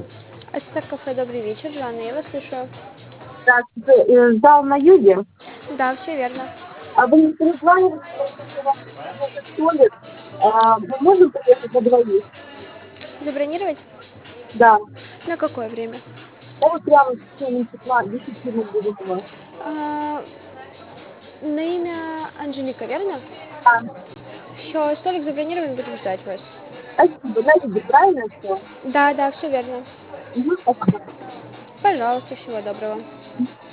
Ассистент кафе, добрый вечер, Жанна, я вас слушаю. Здравствуйте. Зал на юге. Да, все верно. А вы не перезванивали, что вам нужен столик? Мы можем приехать на двоих? Забронировать? Да. На какое время? Да вот прямо в течение числа 10 минут будем у вас. А, на имя Анжелика, верно? Да. Все, столик забронирован, будем ждать вас. Спасибо. На юге, правильно все? Да, да, все верно. Спасибо. Пожалуйста, всего доброго.